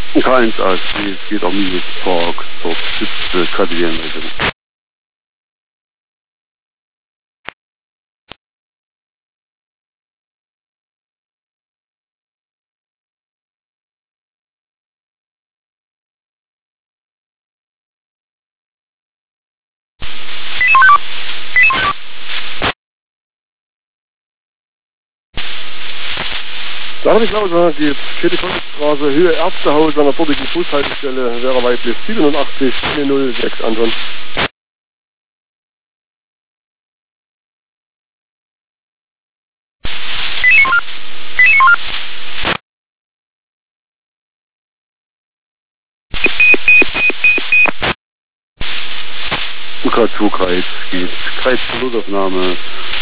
K1 ASC, es geht um Minus Park, dort sitzt Kadrienregelung. Da habe ich lauter, geht Käthe-Kollwitz-Straße, Höhe Ärztehaus an der dortigen Bushaltestelle, wäre weiblich 87 006 Anton. UK2 Kreis geht, Kreis zur Notaufnahme